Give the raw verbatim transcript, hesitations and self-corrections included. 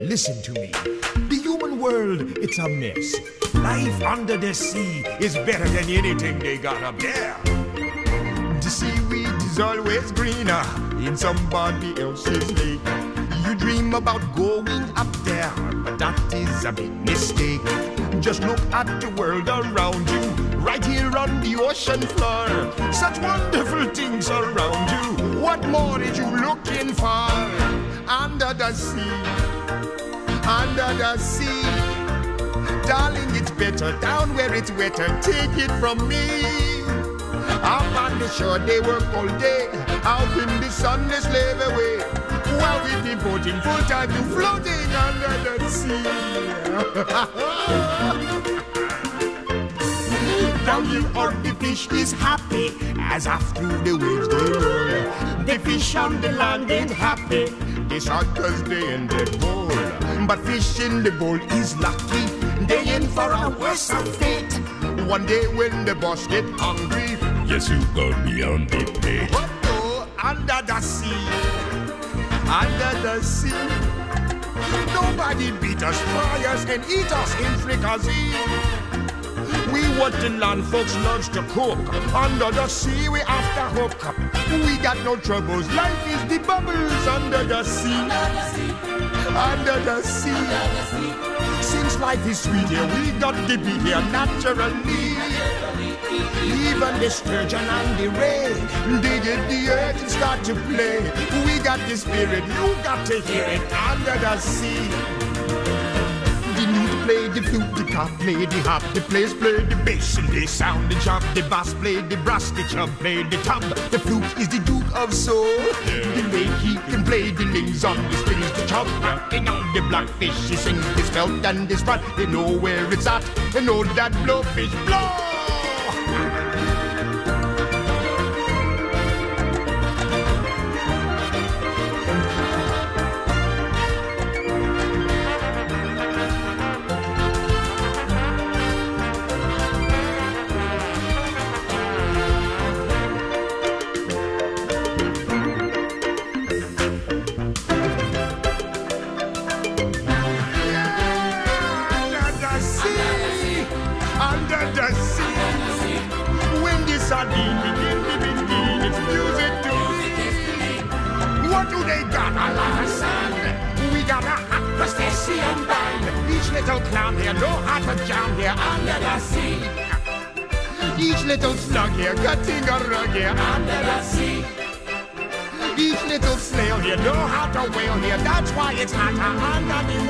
Listen to me. The human world, it's a mess. Life under the sea is better than anything they got up there. The seaweed is always greener in somebody else's lake. You dream about going up there, but that is a big mistake. Just look at the world around you, right here on the ocean floor. Such wonderful things around you. What more are you looking for? Under the sea, under the sea. Darling, it's better down where it's wetter. Take it from me. Up on the shore, they work all day. Out in the sun, they slave away. While we've been devoting full time to floating under the sea. Down here on the fish is happy, as after the waves they roll. The fish on the land ain't happy, they shot cause they in the bowl. But fish in the bowl is lucky, they in for a worse fate. One day when the boss get hungry, yes, you got me on the plate. Oh, under the sea, under the sea. Nobody beat us, fry us, and eat us in fricassee. We what the land folks loves to cook. Under the sea we after hook. We got no troubles. Life is the bubbles under the sea. Under the sea. Since life is sweet here, we got to be here naturally. Even the sturgeon and the ray, they get the earth and start to play. We got the spirit, you got to hear it under the sea. The lute play the flute, the cop play the hop, the players play the bass and they sound the chop. The bass play the brass, the chub play the tub. The flute is the Duke of Soul. The way he can play the lings on the strings, the chub rocking on the blackfish. He sings his belt and his frat. They know where it's at. They know that blowfish blow. What do they got? A lot of sand. We got a hot crustacean band. Each little clown here, no heart to jam here under the sea. Each little slug here, cutting a rug here under the sea. Each little snail here, know how to whale here. That's why it's hotter under the